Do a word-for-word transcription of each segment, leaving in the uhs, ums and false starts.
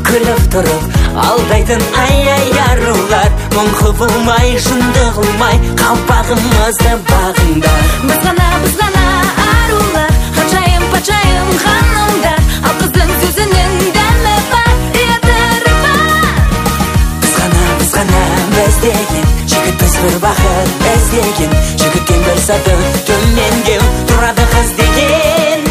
күліп тұрып алдайтын ай-ай арулар, мұңқы болмай, жынды қылмай, қалпағымызды бағыңда. Біз ғана, біз ғана арулар, ханшайым патшайым ханымдар, ал қыздың сөзінің дәмі бар, ұятыры бар. Біз ғана, біз ғана біз деген, жігітпіз бір бақыт іздеген, жігіттен бір саты төменге тұрады қыз деген.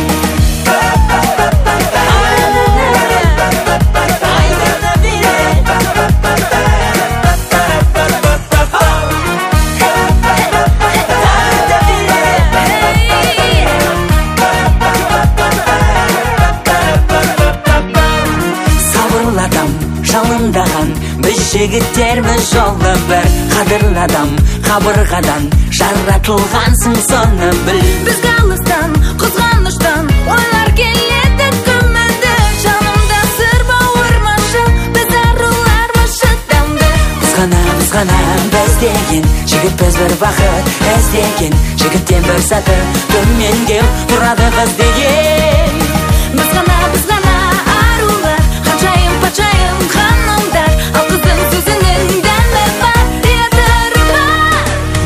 Жалындаған біз жігіттерміз жолы бір, қадірлі адам қабырғадан жаратылғансың, соны біл. Бізге алыстан, қызғаныштан ойлар келеді көмілді, жанымда сыр бауырмашы, біз арулармыз шыдамды. Біз ғана, біз ғана біз деген, жігітпіз бір бақыт іздеген, жігіттен бір саты төменге тұрады қыз деген. Біз ғана, біз ғана арулар, ханшайым патшайым ханымдар, ал қыздың сөзінің дәмі бар, ұятыры бар.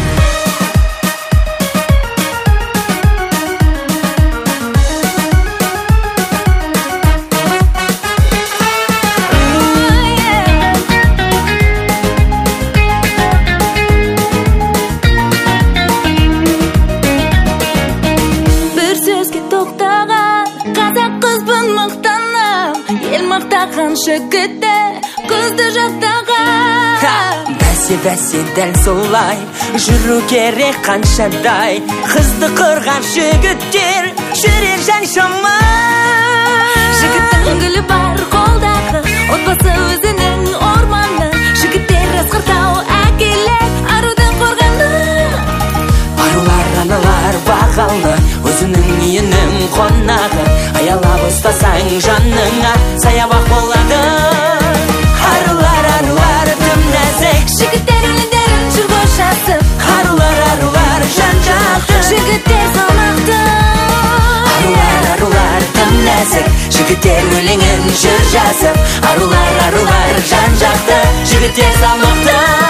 Бір сөзге тоқтаған қазақ қызбын мақтанам, ел мақтаған жігітті көзді жақтаған. Бәсе бәсе дәл солай жүру керек қаншадай, қызды қырған жігіттер жүрер жан шамай. Жігіттің гүлі бар қолдағы, отбасы өзінің орманы, жігіттер асқартау әкелер арудың қорғаны. Арулар аналар бағалы, өзінің үйінің қонағы, аялап ұстасаң жаныңа саябақ болады. Арулар, арулар тым нәзік, Жігіттер өлеңдерін жүр бошасып, арулар, арулар жан-жақты, жігіттер салмақты. арулар, арулар тым нәзік, жігіттер өлеңін жүр жазып, арулар, арулар жан-жақты, жігіттер салмақты.